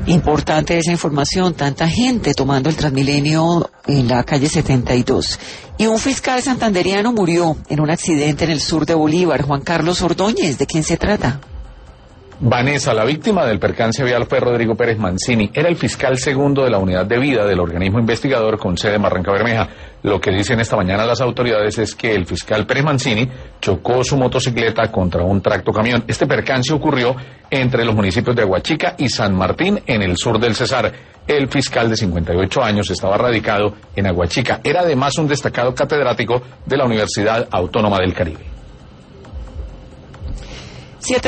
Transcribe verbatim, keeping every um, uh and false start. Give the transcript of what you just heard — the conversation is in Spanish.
Importante esa información, tanta gente tomando el Transmilenio en la calle setenta y dos. Y un fiscal santanderiano murió en un accidente en el sur de Bolívar. Juan Carlos Ordóñez, ¿de quién se trata? Vanessa, la víctima del percance vial fue Rodrigo Pérez Mancini. Era el fiscal segundo de la unidad de vida del organismo investigador con sede en Barranca Bermeja. Lo que dicen esta mañana las autoridades es que el fiscal Pérez Mancini chocó su motocicleta contra un tractocamión. Este percance ocurrió entre los municipios de Aguachica y San Martín, en el sur del Cesar. El fiscal de cincuenta y ocho años estaba radicado en Aguachica. Era además un destacado catedrático de la Universidad Autónoma del Caribe.